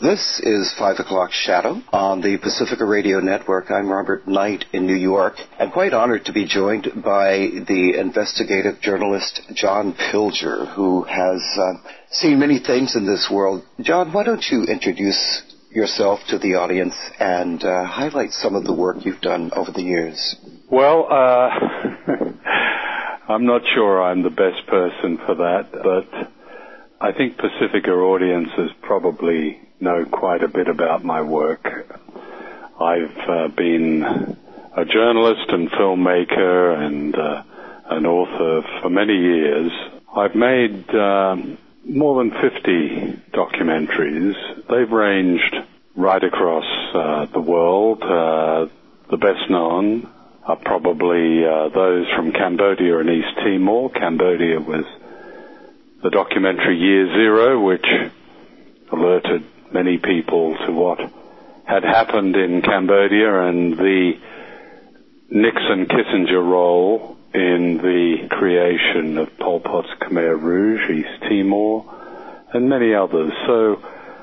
This is 5 o'clock Shadow on the Pacifica Radio Network. I'm Robert Knight in New York. I'm quite honored to be joined by the investigative journalist John Pilger, who has seen many things in this world. John, why don't you introduce yourself to the audience and highlight some of the work you've done over the years? Well, I'm not sure I'm the best person for that, but I think Pacifica audiences probably know quite a bit about my work. I've been a journalist and filmmaker and an author for many years. I've made more than 50 documentaries. They've ranged right across the world. The best known are probably those from Cambodia and East Timor. Cambodia was the documentary Year Zero, which alerted many people to what had happened in Cambodia and the Nixon-Kissinger role in the creation of Pol Pot's Khmer Rouge, East Timor, and many others. So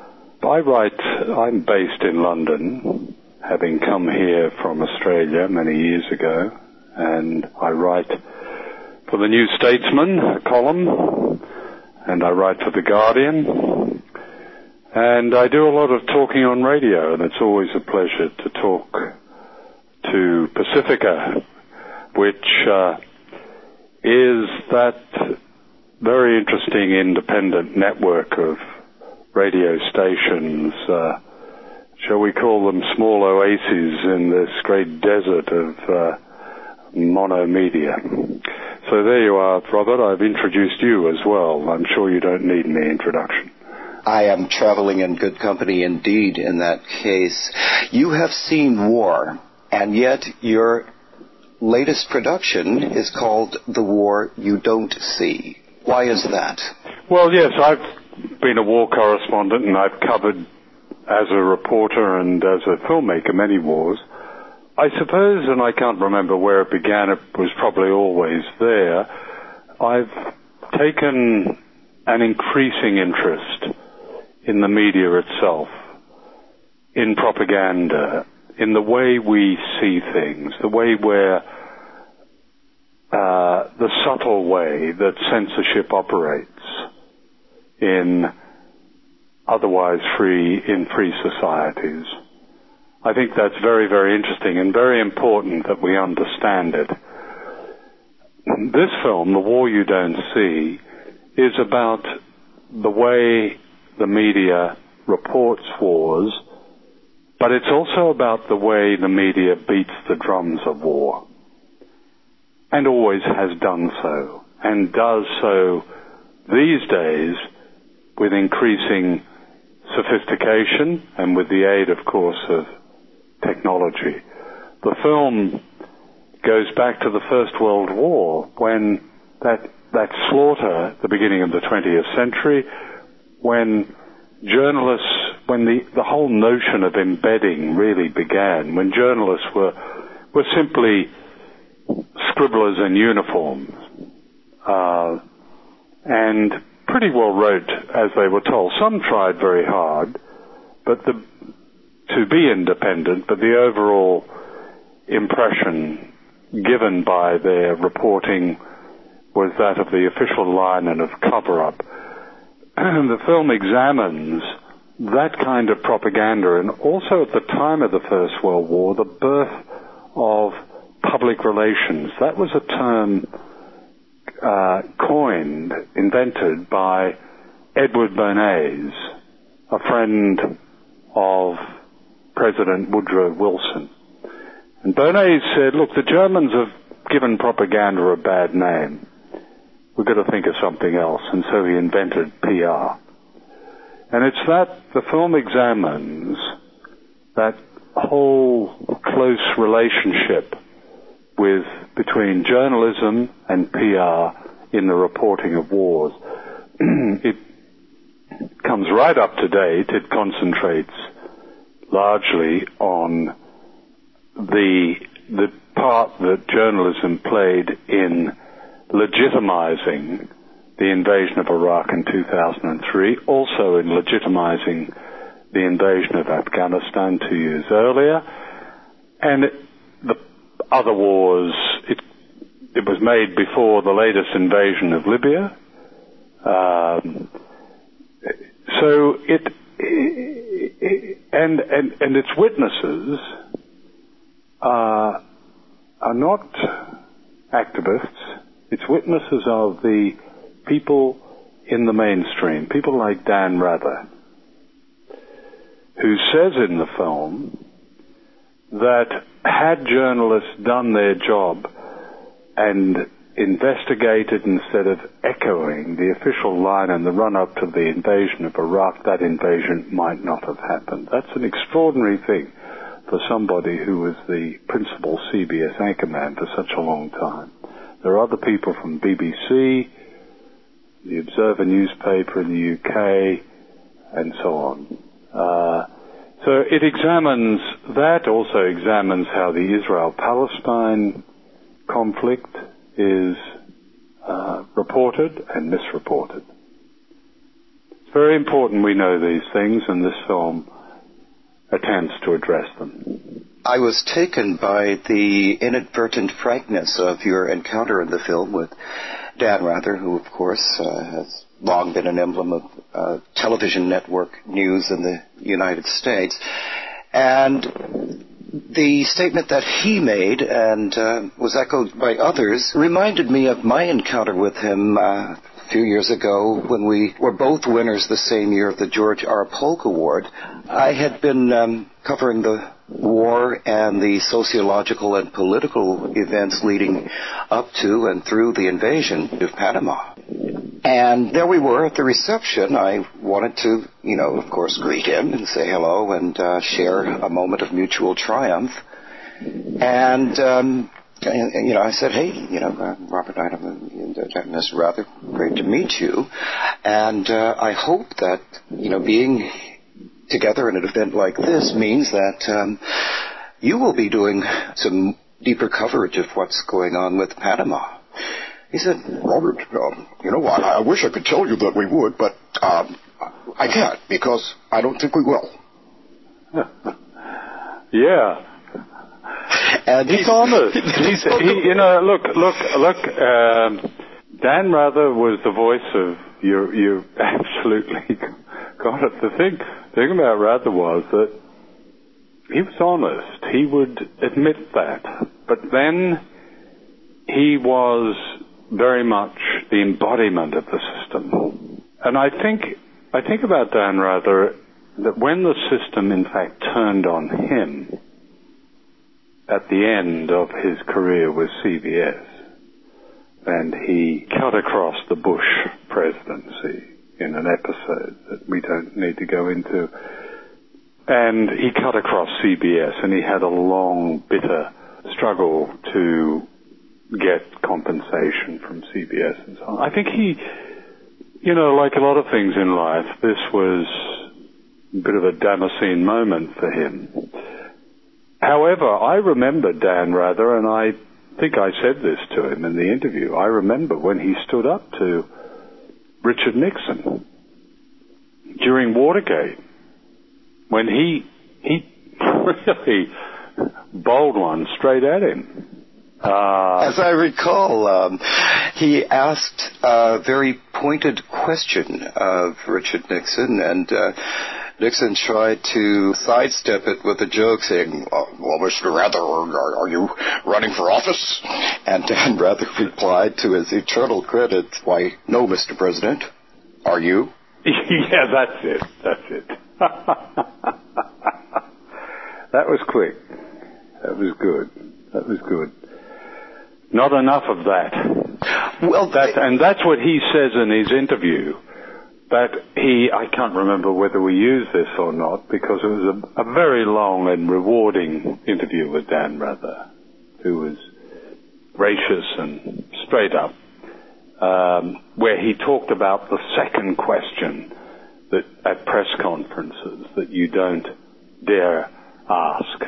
I'm based in London, having come here from Australia many years ago, and I write for the New Statesman, a column, and I write for The Guardian, and I do a lot of talking on radio, and it's always a pleasure to talk to Pacifica, which is that very interesting independent network of radio stations, shall we call them small oases in this great desert of monomedia. So there you are, Robert. I've introduced you as well. I'm sure you don't need any introduction. I am traveling in good company indeed in that case. You have seen war, and yet your latest production is called The War You Don't See. Why is that? Well, yes, I've been a war correspondent, and I've covered as a reporter and as a filmmaker many wars. I suppose, and I can't remember where it began, it was probably always there, I've taken an increasing interest in the media itself, in propaganda, in the way we see things, the way where the subtle way that censorship operates in otherwise free societies. I think that's very, very interesting and very important that we understand it. This film, The War You Don't See, is about the way the media reports wars, but it's also about the way the media beats the drums of war, and always has done so, and does so these days with increasing sophistication and with the aid, of course, of technology. The film goes back to the First World War, when that slaughter at the beginning of the 20th century, when journalists, when the whole notion of embedding really began, when journalists were simply scribblers in uniforms, and pretty well wrote as they were told. Some tried very hard, to be independent, but the overall impression given by their reporting was that of the official line and of cover-up. The film examines that kind of propaganda, and also at the time of the First World War, the birth of public relations. That was a term invented by Edward Bernays, a friend of President Woodrow Wilson. And Bernays said, look, the Germans have given propaganda a bad name. We've got to think of something else. And so he invented PR. And it's that the film examines that whole close relationship between journalism and PR in the reporting of wars. It comes right up to date. It concentrates largely on the part that journalism played in legitimizing the invasion of Iraq in 2003, also in legitimizing the invasion of Afghanistan 2 years earlier, and the other wars, it was made before the latest invasion of Libya. And its witnesses are not activists. Its witnesses are the people in the mainstream, people like Dan Rather, who says in the film that had journalists done their job and investigated instead of echoing the official line in the run-up to the invasion of Iraq, that invasion might not have happened. That's an extraordinary thing for somebody who was the principal CBS anchorman for such a long time. There are other people from BBC, the Observer newspaper in the UK, and so on. So it examines that, also examines how the Israel-Palestine conflict is reported and misreported. It's very important we know these things, and this film attempts to address them. I was taken by the inadvertent frankness of your encounter in the film with Dan Rather, who, of course, has long been an emblem of television network news in the United States. And the statement that he made, and was echoed by others, reminded me of my encounter with him a few years ago when we were both winners the same year of the George R. Polk Award. I had been covering the war and the sociological and political events leading up to and through the invasion of Panama. And there we were at the reception. I wanted to, of course, greet him and say hello and share a moment of mutual triumph. And I said, hey, Robert Knight, Mr. Rather, great to meet you. And I hope that, being together in an event like this means that you will be doing some deeper coverage of what's going on with Panama. He said, Robert, I wish I could tell you that we would, but I can't because I don't think we will. Yeah. And he's honest. Look. Dan Rather was the voice of you. Absolutely got it. The thing about Rather was that he was honest. He would admit that, but then he was very much the embodiment of the system. And I think about Dan Rather that when the system in fact turned on him at the end of his career with CBS, and he cut across the Bush presidency in an episode that we don't need to go into, and he cut across CBS, and he had a long, bitter struggle to get compensation from CBS and so on. I think he, like a lot of things in life, this was a bit of a Damascene moment for him. However, I remember Dan Rather, and I think I said this to him in the interview, I remember when he stood up to Richard Nixon during Watergate, when he really bowled one straight at him. As I recall, he asked a very pointed question of Richard Nixon, and Nixon tried to sidestep it with a joke saying, well, Mr. Rather, are you running for office? And Dan Rather replied to his eternal credit, why, no, Mr. President. Are you? Yeah, that's it. That was quick. That was good. Not enough of that. Well, and that's what he says in his interview. That I can't remember whether we used this or not, because it was a very long and rewarding interview with Dan Rather, who was gracious and straight up, where he talked about the second question that at press conferences that you don't dare ask,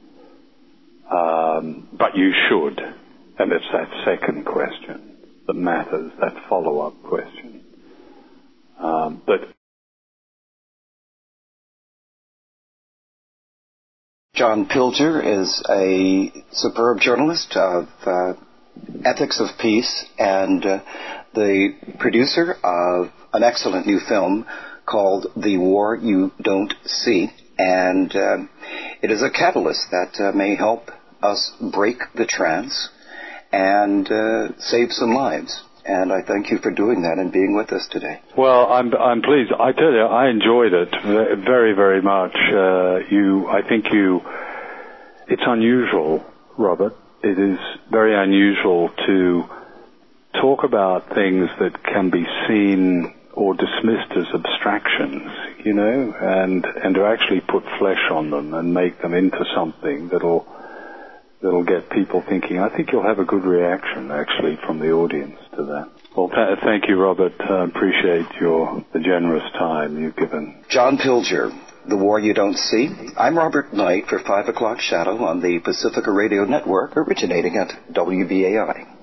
but you should. And it's that second question that matters, that follow-up question. That John Pilger is a superb journalist of Ethics of Peace and the producer of an excellent new film called The War You Don't See. And it is a catalyst that may help us break the trance and save some lives. And I thank you for doing that and being with us today. Well, I'm pleased. I tell you, I enjoyed it very, very much. It's unusual, Robert. It is very unusual to talk about things that can be seen or dismissed as abstractions, and to actually put flesh on them and make them into something that'll get people thinking. I think you'll have a good reaction, actually, from the audience to that. Well, thank you, Robert. Appreciate the generous time you've given. John Pilger, The War You Don't See. I'm Robert Knight for 5 O'Clock Shadow on the Pacifica Radio Network, originating at WBAI.